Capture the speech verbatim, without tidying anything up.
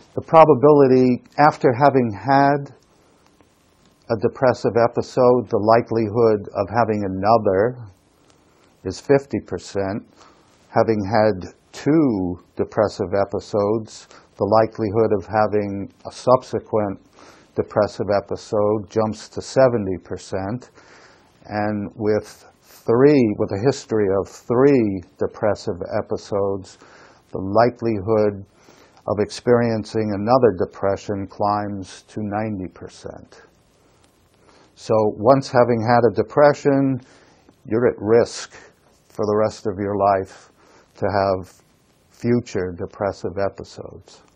the probability, after having had a depressive episode, the likelihood of having another is fifty percent. Having had two depressive episodes, the likelihood of having a subsequent depressive episode jumps to seventy percent. And with three, with a history of three depressive episodes, the likelihood of experiencing another depression climbs to ninety percent. So once having had a depression, you're at risk for the rest of your life to have future depressive episodes.